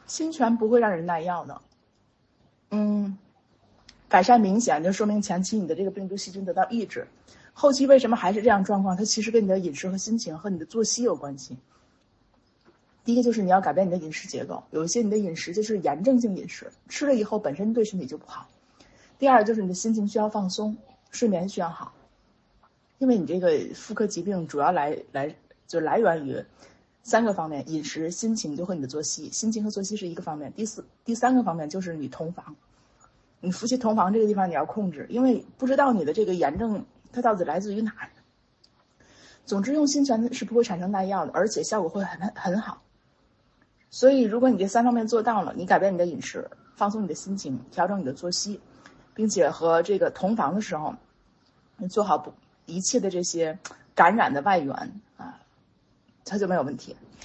新泉不会让人耐药的。改善明显就说明前期你的这个病毒细菌得到抑制，后期为什么还是这样状况？它其实跟你的饮食和心情和你的作息有关系。第一个就是你要改变你的饮食结构，有一些你的饮食就是炎症性饮食，吃了以后本身对身体就不好。第二就是你的心情需要放松，睡眠需要好，因为你这个妇科疾病主要来源于3个方面：饮食、心情就和你的作息。心情和作息是一个方面，第三个方面就是你同房。你夫妻同房这个地方你要控制，因为不知道你的这个炎症它到底来自于哪儿。总之用新泉是不会产生耐药的，而且效果会很好。所以如果你这3方面做到了，你改变你的饮食，放松你的心情，调整你的作息，并且和这个同房的时候你做好一切的这些感染的外源啊，它就没有问题。